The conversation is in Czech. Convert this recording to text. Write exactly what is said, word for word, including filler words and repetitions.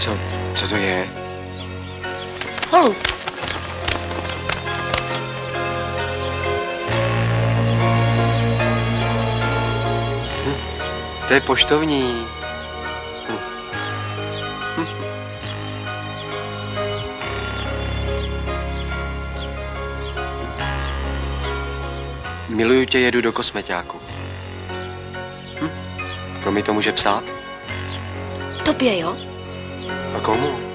Co, co to je? Holub. Hm, to je poštovní. Hm. Hm. Miluju tě, jedu do kosmeťáku. Hm. Komu to může psát? Tobě, jo? A komu?